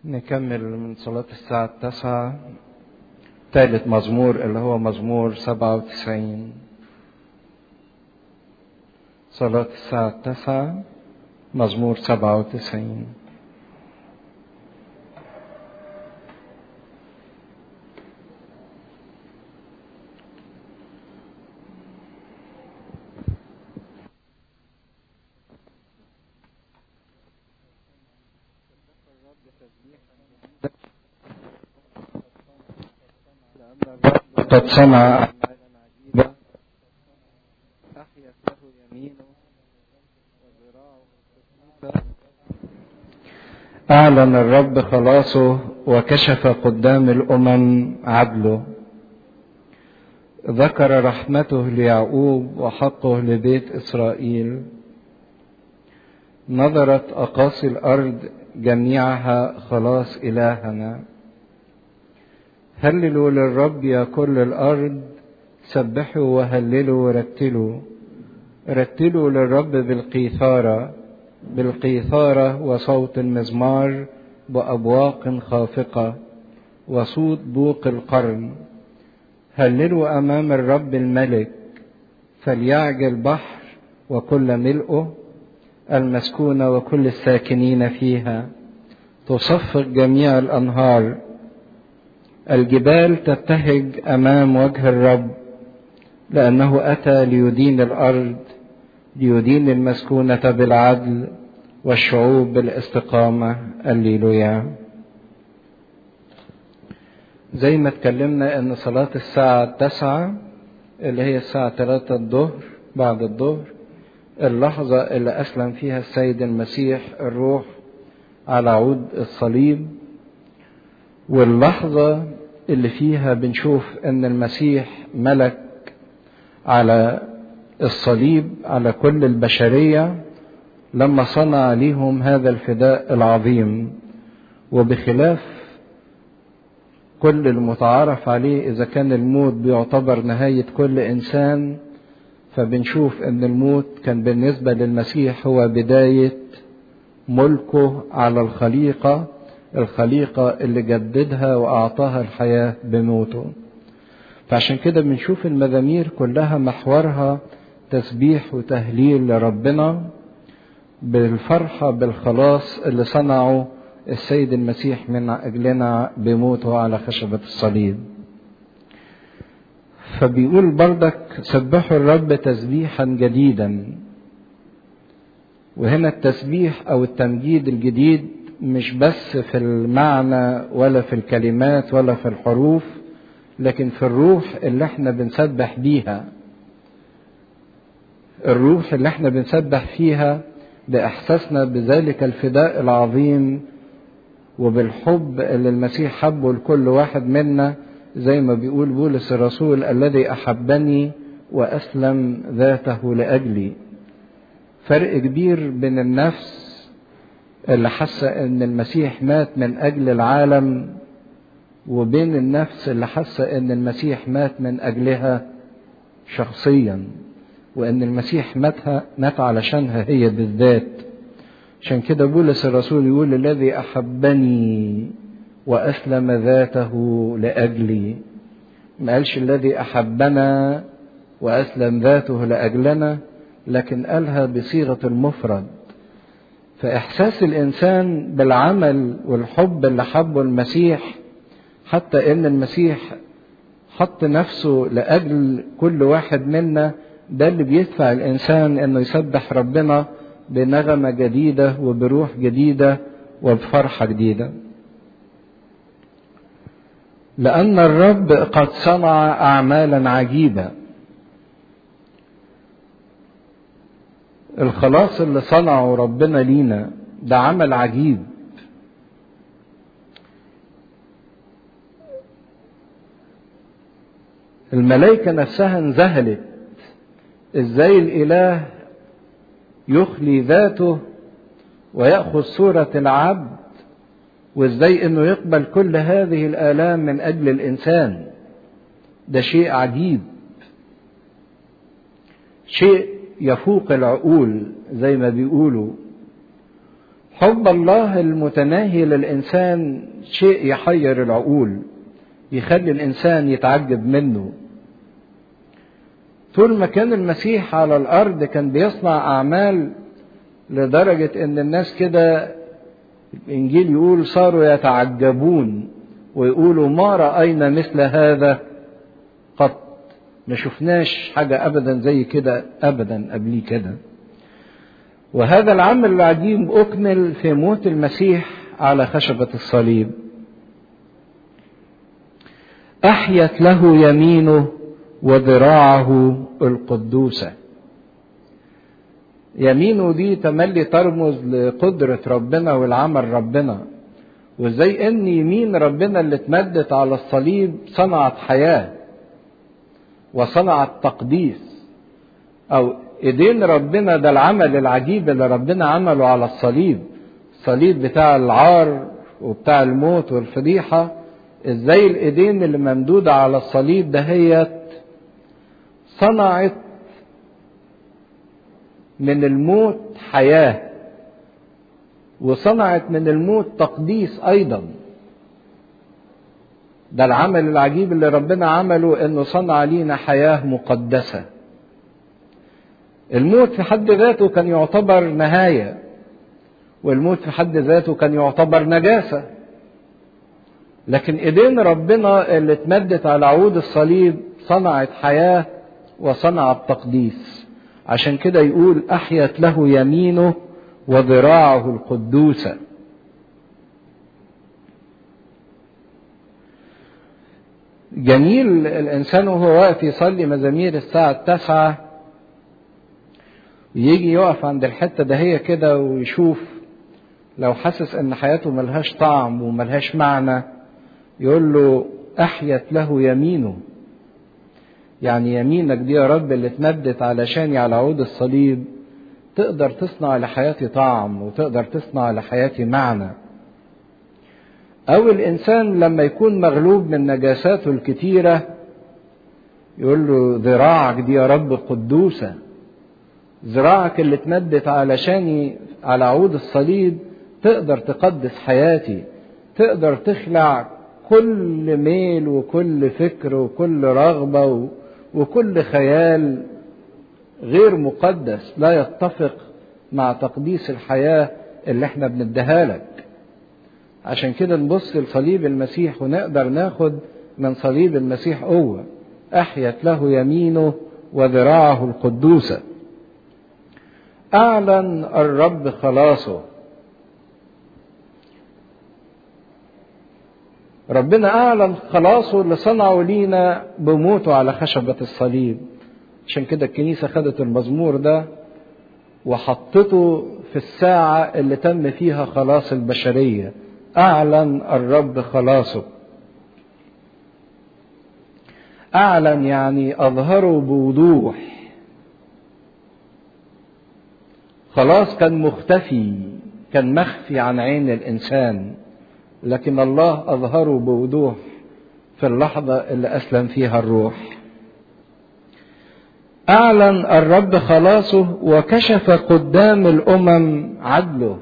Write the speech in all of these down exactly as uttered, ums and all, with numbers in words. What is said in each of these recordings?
نكمل من صلاة الساعة التاسعة ثالث مزمور اللي هو مزمور سبعة وتسعين. صلاة الساعة التاسعة مزمور سبعة وتسعين. قد صنع أعمالا عجيبة، أحيت له يمينه وذراعه الخفيفة. أعلن الرب خلاصه وكشف قدام الأمم عدله. ذكر رحمته ليعقوب وحقه لبيت إسرائيل. نظرت أقاصي الأرض جميعها خلاص إلهنا. هللوا للرب يا كل الأرض، سبحوا وهللوا ورتلوا. رتلوا للرب بالقيثارة بالقيثارة وصوت المزمار بأبواق خافقة وصوت بوق القرن. هللوا أمام الرب الملك، فليعجل البحر وكل ملئه، المسكونة وكل الساكنين فيها. تصفق جميع الأنهار، الجبال تبتهج أمام وجه الرب، لأنه أتى ليدين الأرض، ليدين المسكونة بالعدل والشعوب بالاستقامة. الليلويا. زي ما اتكلمنا ان صلاة الساعة التاسعة اللي هي الساعة ثلاثة الظهر بعد الظهر، اللحظة اللي أسلم فيها السيد المسيح الروح على عود الصليب، واللحظة اللي فيها بنشوف ان المسيح ملك على الصليب على كل البشرية لما صنع ليهم هذا الفداء العظيم. وبخلاف كل المتعارف عليه إذا كان الموت بيعتبر نهاية كل إنسان، فبنشوف ان الموت كان بالنسبة للمسيح هو بداية ملكه على الخليقة الخليقة اللي جددها وأعطاها الحياة بموته. فعشان كده بنشوف المزامير كلها محورها تسبيح وتهليل لربنا بالفرحة بالخلاص اللي صنعه السيد المسيح من أجلنا بموته على خشبة الصليب. فبيقول بردك سبحوا الرب تسبيحا جديدا. وهنا التسبيح أو التمجيد الجديد مش بس في المعنى ولا في الكلمات ولا في الحروف، لكن في الروح اللي احنا بنسبح بيها. الروح اللي احنا بنسبح فيها بإحساسنا بذلك الفداء العظيم وبالحب اللي المسيح حبه لكل واحد منا، زي ما بيقول بولس الرسول الذي أحبني وأسلم ذاته لأجلي. فرق كبير بين النفس اللي حاسة ان المسيح مات من اجل العالم وبين النفس اللي حاسة ان المسيح مات من اجلها شخصيا، وان المسيح ماتها مات علشانها هي بالذات. عشان كده بولس الرسول يقول الذي احبني واسلم ذاته لاجلي. ما قالش الذي احبنا واسلم ذاته لاجلنا، لكن قالها بصيغة المفرد. فإحساس الإنسان بالعمل والحب اللي حبه المسيح، حتى إن المسيح حط نفسه لأجل كل واحد منا، ده اللي بيدفع الإنسان إنه يسبح ربنا بنغمة جديدة وبروح جديدة وبفرحة جديدة. لأن الرب قد صنع أعمالا عجيبة. الخلاص اللي صنعه ربنا لينا ده عمل عجيب. الملائكة نفسها انذهلت ازاي الاله يخلي ذاته ويأخذ صورة العبد، وازاي انه يقبل كل هذه الآلام من اجل الانسان. ده شيء عجيب، شيء يفوق العقول زي ما بيقولوا. حب الله المتناهي للإنسان شيء يحير العقول، يخلي الإنسان يتعجب منه. طول ما كان المسيح على الأرض كان بيصنع أعمال لدرجة إن الناس كده الإنجيل يقول صاروا يتعجبون ويقولوا ما رأينا مثل هذا قط، ما شفناش حاجة أبدا زي كده أبدا قبليه كده. وهذا العمل العجيب أكمل في موت المسيح على خشبة الصليب. أحيت له يمينه وذراعه القدوسة. يمينه دي تملي ترمز لقدرة ربنا والعمل ربنا، وازاي ان يمين ربنا اللي اتمدت على الصليب صنعت حياة وصنعت تقديس. او ايدين ربنا ده العمل العجيب اللي ربنا عمله على الصليب، الصليب بتاع العار وبتاع الموت والفضيحة، ازاي الايدين اللي ممدودة على الصليب دهيت صنعت من الموت حياة، وصنعت من الموت تقديس ايضا. ده العمل العجيب اللي ربنا عمله، انه صنع لينا حياة مقدسة. الموت في حد ذاته كان يعتبر نهاية، والموت في حد ذاته كان يعتبر نجاسة، لكن ايدين ربنا اللي اتمدت على عود الصليب صنعت حياة وصنعت تقديس. عشان كده يقول أحيت له يمينه وذراعه القدوسة. جميل الإنسان وهو واقف يصلي مزامير الساعة التاسعة ويجي يقف عند الحتة دهية كده ويشوف، لو حاسس ان حياته ملهاش طعم وملهاش معنى يقول له أحيت له يمينه. يعني يمينك دي يا رب اللي اتمدت علشاني على عود الصليب تقدر تصنع لحياتي طعم وتقدر تصنع لحياتي معنى. أو الإنسان لما يكون مغلوب من نجاساته الكتيرة يقول له ذراعك دي يا رب قدوسة، ذراعك اللي اتمدت علشاني على عود الصليب تقدر تقدس حياتي، تقدر تخلع كل ميل وكل فكر وكل رغبة وكل خيال غير مقدس لا يتفق مع تقديس الحياة اللي احنا بنديها لك. عشان كده نبص لصليب المسيح ونقدر ناخد من صليب المسيح قوة. أحيت له يمينه وذراعه القدوسة. أعلن الرب خلاصه. ربنا أعلن خلاصه اللي صنعه لينا بموته على خشبة الصليب. عشان كده الكنيسة خدت المزمور ده وحطته في الساعة اللي تم فيها خلاص البشرية. أعلن الرب خلاصه. أعلن يعني أظهره بوضوح. خلاص كان مختفي، كان مخفي عن عين الإنسان، لكن الله أظهره بوضوح في اللحظة اللي أسلم فيها الروح. أعلن الرب خلاصه وكشف قدام الأمم عدله.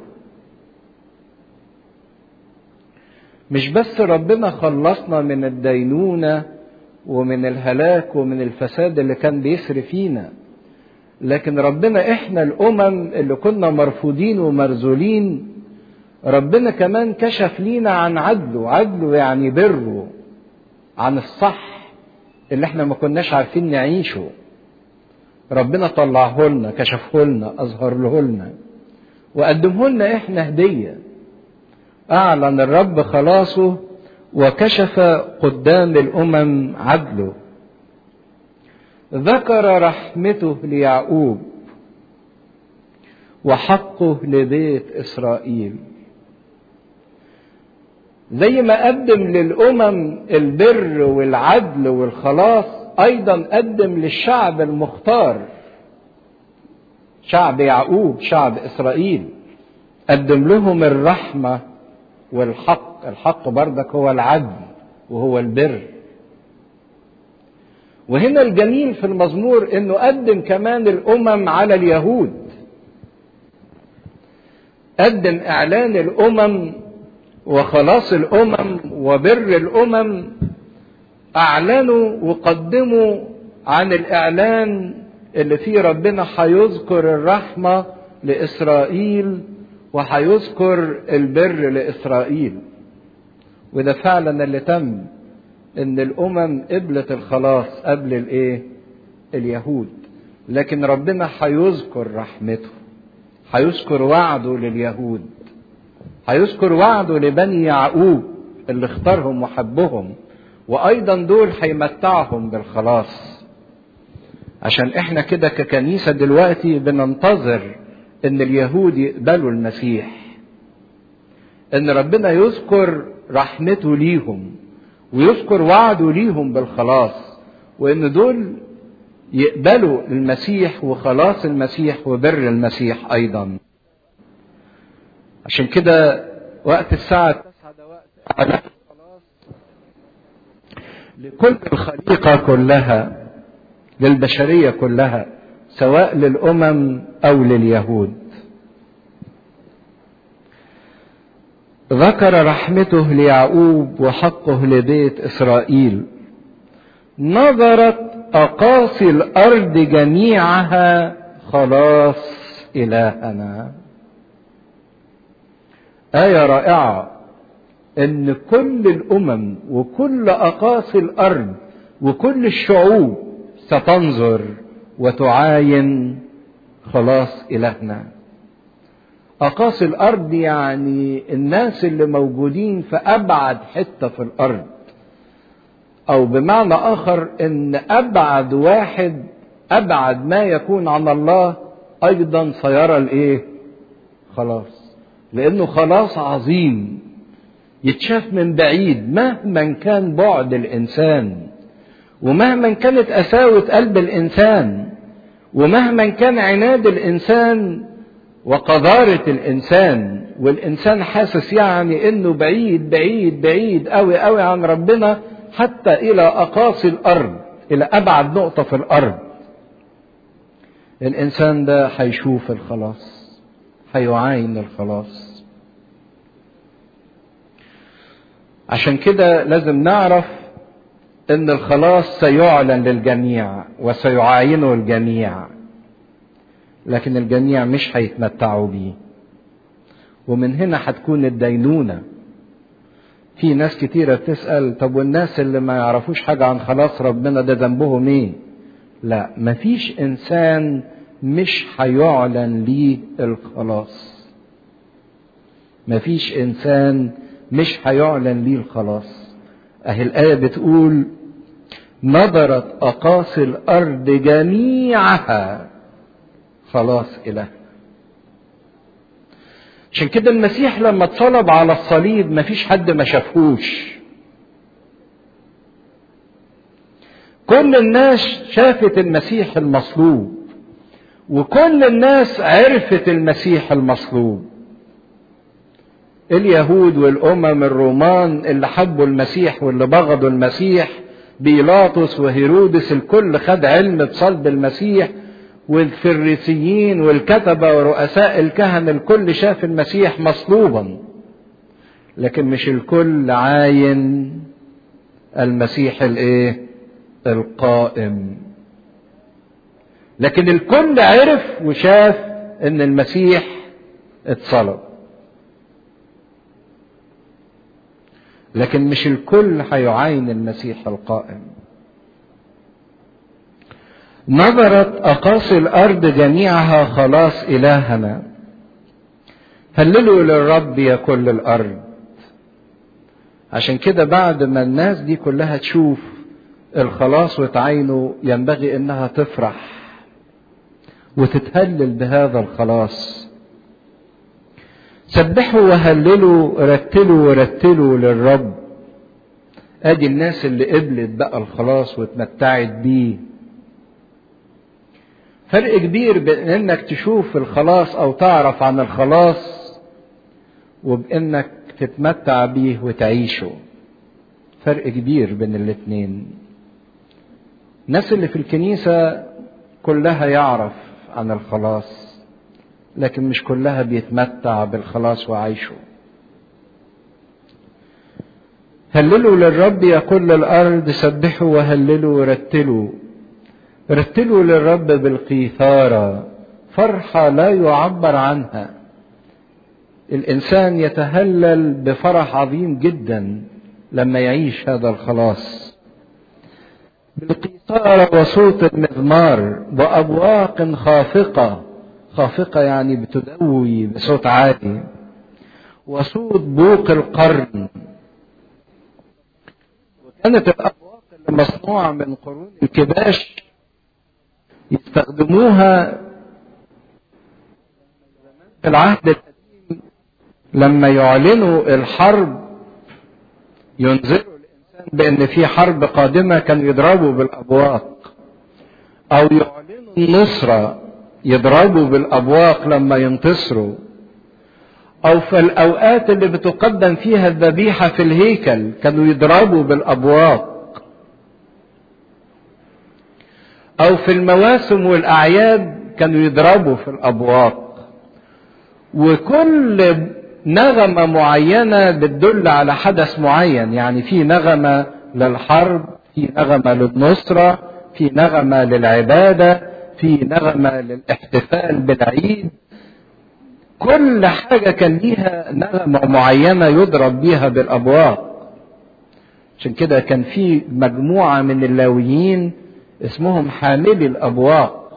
مش بس ربنا خلصنا من الدينونة ومن الهلاك ومن الفساد اللي كان بيسري فينا، لكن ربنا إحنا الأمم اللي كنا مرفوضين ومرذولين ربنا كمان كشف لينا عن عدله. عدله يعني بره، عن الصح اللي احنا ما كناش عارفين نعيشه. ربنا طلعه لنا، كشفه لنا، أظهره لنا، وقدمه لنا احنا هدية. أعلن الرب خلاصه وكشف قدام الأمم عدله. ذكر رحمته ليعقوب وحقه لبيت إسرائيل. زي ما قدم للأمم البر والعدل والخلاص، أيضا قدم للشعب المختار، شعب يعقوب، شعب إسرائيل، قدم لهم الرحمة والحق. الحق بردك هو العدل وهو البر. وهنا الجميل في المزمور انه قدم كمان الامم على اليهود. قدم اعلان الامم وخلاص الامم وبر الامم، اعلنوا وقدموا عن الاعلان اللي فيه ربنا هيذكر الرحمة لاسرائيل وهيذكر البر لاسرائيل. وده فعلا اللي تم، ان الامم قبلت الخلاص قبل الايه؟ اليهود. لكن ربنا هيذكر رحمته، هيذكر وعده لليهود، هيذكر وعده لبني يعقوب اللي اختارهم وحبهم، وايضا دول هيمتعهم بالخلاص. عشان احنا كده ككنيسة دلوقتي بننتظر ان اليهود يقبلوا المسيح، ان ربنا يذكر رحمته ليهم ويذكر وعده ليهم بالخلاص، وان دول يقبلوا المسيح وخلاص المسيح وبر المسيح ايضا. عشان كده وقت الساعة التاسعة ده وقت اعلان الخلاص لكل الخليقة كلها، للبشرية كلها، سواء للأمم أو لليهود. ذكر رحمته ليعقوب وحقه لبيت إسرائيل. نظرت أقاصي الأرض جميعها خلاص إلهنا. آية رائعة، إن كل الأمم وكل أقاصي الأرض وكل الشعوب ستنظر وتعاين خلاص إلهنا. أقاصي الأرض يعني الناس اللي موجودين في أبعد حتة في الأرض، أو بمعنى آخر إن أبعد واحد، أبعد ما يكون عن الله أيضا سيرى الإيه؟ خلاص. لأنه خلاص عظيم يتشاف من بعيد مهما كان بعد الإنسان، ومهما كانت قساوة قلب الإنسان، ومهما كان عناد الإنسان وقذارة الإنسان، والإنسان حاسس يعني إنه بعيد بعيد بعيد قوي قوي عن ربنا، حتى إلى أقاصي الأرض، إلى أبعد نقطة في الأرض، الإنسان ده هيشوف الخلاص، هيعاين الخلاص. عشان كده لازم نعرف ان الخلاص سيعلن للجميع وسيعاينه الجميع، لكن الجميع مش هيتمتعوا بيه. ومن هنا هتكون الدينونة. في ناس كتيرة بتسأل طب والناس اللي ما يعرفوش حاجة عن خلاص ربنا ده ذنبهم ايه؟ لا، مفيش انسان مش هيعلن ليه الخلاص. مفيش انسان مش هيعلن ليه الخلاص. اهي الآية بتقول نظرت أقاصي الأرض جميعها خلاص إله. عشان كده المسيح لما اتصلب على الصليب مفيش حد ما شافهوش. كل الناس شافت المسيح المصلوب، وكل الناس عرفت المسيح المصلوب. اليهود والأمم الرومان اللي حبوا المسيح واللي بغضوا المسيح، بيلاطس وهيرودس، الكل خد علم بصلب المسيح، والفريسيين والكتبة ورؤساء الكهنة الكل شاف المسيح مصلوبا، لكن مش الكل عاين المسيح الايه؟ القائم. لكن الكل عرف وشاف ان المسيح اتصلب، لكن مش الكل هيعاين المسيح القائم. نظرت أقاصي الأرض جميعها خلاص إلهنا. هللوا للرب يا كل الأرض. عشان كده بعد ما الناس دي كلها تشوف الخلاص وتعاينه، ينبغي إنها تفرح وتتهلل بهذا الخلاص. سبحوا وهللوا، رتلوا ورتلوا للرب. ادي الناس اللي قبلت بقى الخلاص واتمتعت بيه. فرق كبير بين انك تشوف الخلاص او تعرف عن الخلاص وبانك تتمتع بيه وتعيشه. فرق كبير بين الاتنين. الناس اللي في الكنيسة كلها يعرف عن الخلاص، لكن مش كلها بيتمتع بالخلاص وعيشه. هللوا للرب يا كل الأرض، سبحوا وهللوا ورتلوا. رتلوا للرب بالقيثارة، فرحة لا يعبر عنها. الإنسان يتهلل بفرح عظيم جدا لما يعيش هذا الخلاص. بالقيثارة وصوت المزمار وأبواق خافقة، خافقة يعني بتدوي بصوت عالي، وصوت بوق القرن. وكانت الأبواق اللي مصنوعة من قرون الكباش يستخدموها في العهد القديم لما يعلنوا الحرب، ينذروا الإنسان بأن في حرب قادمة، كانوا يضربوا بالأبواق. أو يعلنوا النصرة، يضربوا بالأبواق لما ينتصروا. أو في الأوقات اللي بتقدم فيها الذبيحة في الهيكل كانوا يضربوا بالأبواق. أو في المواسم والأعياد كانوا يضربوا في الأبواق. وكل نغمة معينة بتدل على حدث معين، يعني في نغمة للحرب، في نغمة للنصرة، في نغمة للعبادة، في نغمة للاحتفال بالعيد. كل حاجة كان ليها نغمة معينة يضرب بيها بالأبواق. عشان كده كان في مجموعة من اللاويين اسمهم حاملي الأبواق.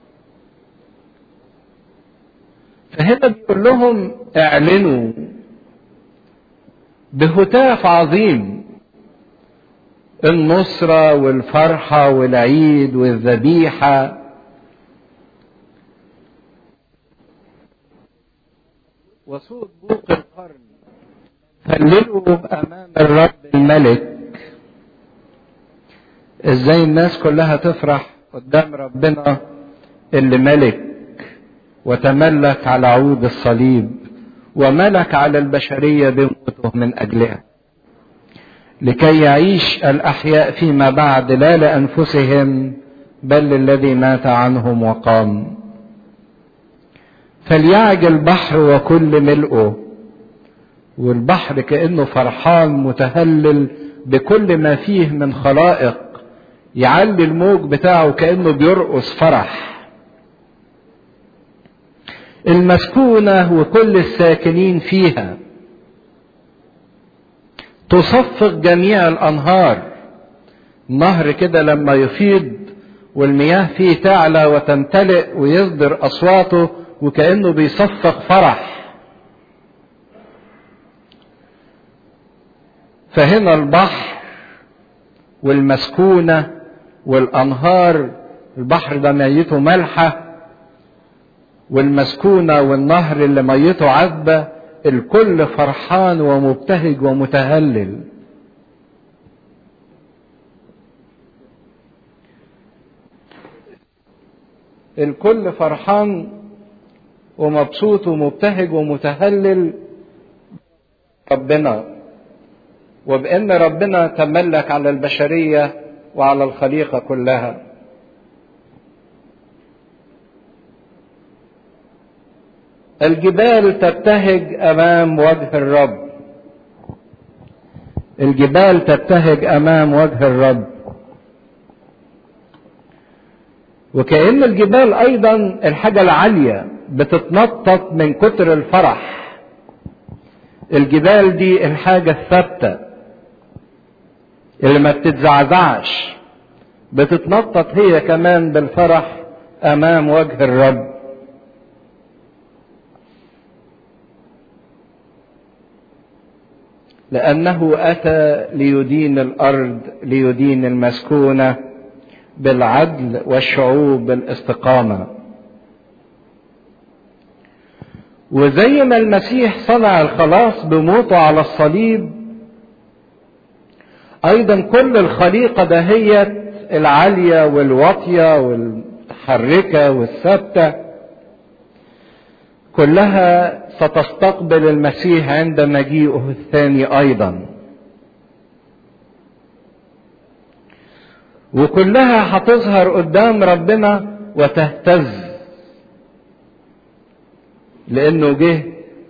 فهنا بيقول لهم اعلنوا بهتاف عظيم النصرة والفرحة والعيد والذبيحة. وصوت بوق القرن، هللوا امام الرب الملك. ازاي الناس كلها تفرح قدام ربنا اللي ملك وتملك على عود الصليب وملك على البشرية بموته من اجلها، لكي يعيش الاحياء فيما بعد لا لانفسهم بل للذي مات عنهم وقام. فليعج البحر وكل ملئه. والبحر كأنه فرحان متهلل بكل ما فيه من خلائق، يعلي الموج بتاعه كأنه بيرقص فرح. المسكونة وكل الساكنين فيها. تصفق جميع الأنهار. النهر كده لما يفيض والمياه فيه تعلى وتمتلئ ويصدر أصواته وكأنه بيصفق فرح. فهنا البحر والمسكونة والأنهار، البحر ده ميته مالحة، والمسكونة والنهر اللي ميته عذبة، الكل فرحان ومبتهج ومتهلل. الكل فرحان ومبسوط ومبتهج ومتهلل ربنا، وبأن ربنا تملك على البشرية وعلى الخليقة كلها. الجبال تبتهج أمام وجه الرب. الجبال تبتهج أمام وجه الرب. وكأن الجبال أيضا الحاجة العالية بتتنطط من كتر الفرح. الجبال دي الحاجة الثابتة اللي ما بتتزعزعش، بتتنطط هي كمان بالفرح أمام وجه الرب. لأنه أتى ليدين الأرض، ليدين المسكونة بالعدل والشعوب بالاستقامة. وزي ما المسيح صنع الخلاص بموته على الصليب، أيضا كل الخليقة دهيت العالية والواطية والمتحركة والثابتة كلها ستستقبل المسيح عند مجيئه الثاني أيضا. وكلها هتظهر قدام ربنا وتهتز. لانه جه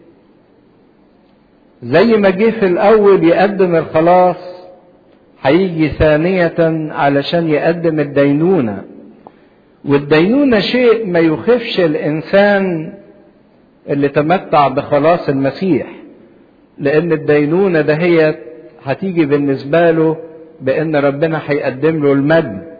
زي ما جه في الاول يقدم الخلاص، هيجي ثانية علشان يقدم الدينونة. والدينونة شيء ما يخفش الانسان اللي تمتع بخلاص المسيح، لان الدينونة ده هي هتيجي بالنسبة له بان ربنا هيقدم له المجد.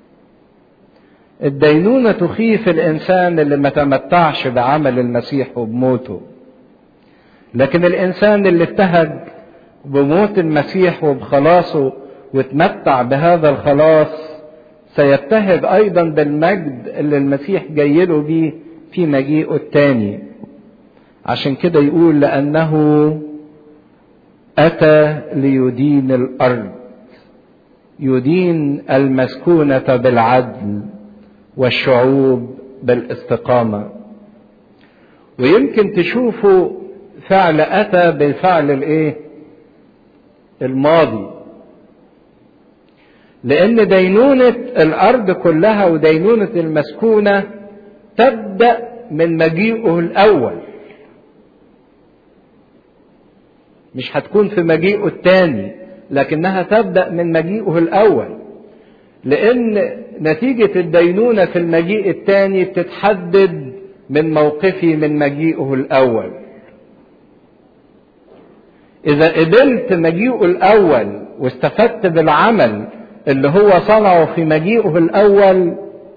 الدينونة تخيف الانسان اللي ما تمتعش بعمل المسيح وبموته، لكن الانسان اللي ابتهج بموت المسيح وبخلاصه وتمتع بهذا الخلاص سيبتهج ايضا بالمجد اللي المسيح جاي له بيه في مجيئه الثاني. عشان كده يقول لانه اتى ليدين الارض، يدين المسكونة بالعدل والشعوب بالاستقامة. ويمكن تشوفوا فعل اتى بالفعل الايه الماضي، لان دينونة الارض كلها ودينونة المسكونة تبدأ من مجيئه الاول، مش هتكون في مجيئه الثاني، لكنها تبدأ من مجيئه الاول، لان نتيجة الدينونة في المجيء الثاني بتتحدد من موقفي من مجيئه الاول. اذا قبلت مجيئه الاول واستفدت بالعمل اللي هو صنعه في مجيئه الاول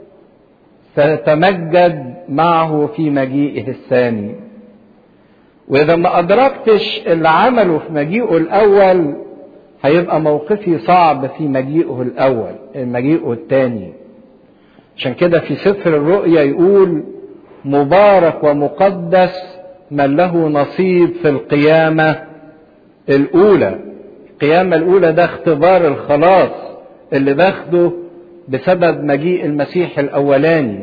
ستتمجد معه في مجيئه الثاني. واذا ما ادركتش اللي عمله في مجيئه الاول هيبقى موقفي صعب في مجيئه الاول مجيئه الثاني. عشان كده في سفر الرؤيا يقول مبارك ومقدس من له نصيب في القيامة الاولى. القيامة الاولى ده اختبار الخلاص اللي باخده بسبب مجيء المسيح الاولاني.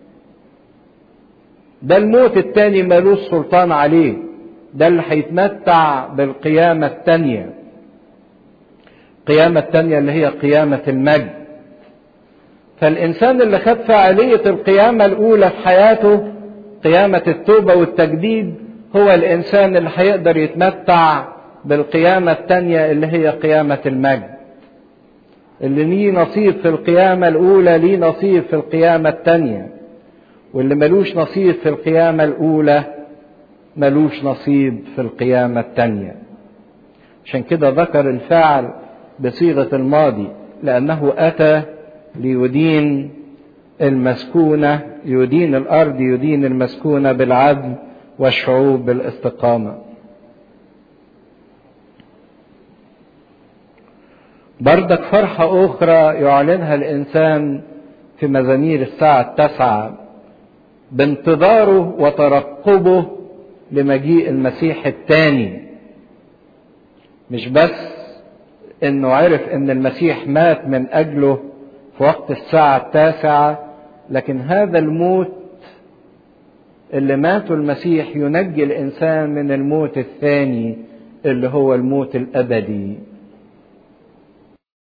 ده الموت الثاني ملوش سلطان عليه، ده اللي هيتمتع بالقيامة الثانية. القيامة الثانية اللي هي قيامة المجد. فالإنسان اللي خد فعالية القيامة الأولى في حياته قيامة التوبة والتجديد هو الإنسان اللي هيقدر يتمتع بالقيامة الثانية اللي هي قيامة المجد. اللي ليه نصيب في القيامة الأولى ليه نصيب في القيامة الثانية، واللي ملوش نصيب في القيامة الأولى ملوش نصيب في القيامة الثانية. عشان كده ذكر الفعل بصيغة الماضي، لأنه أتى ليدين المسكونة، يدين الأرض، يدين المسكونة بالعدل والشعوب بالاستقامة. بردك فرحة أخرى يعلنها الإنسان في مزامير الساعة التاسعة بانتظاره وترقبه لمجيء المسيح الثاني. مش بس انه عرف ان المسيح مات من اجله في وقت الساعة التاسعة، لكن هذا الموت اللي ماته المسيح ينجي الانسان من الموت الثاني اللي هو الموت الابدي.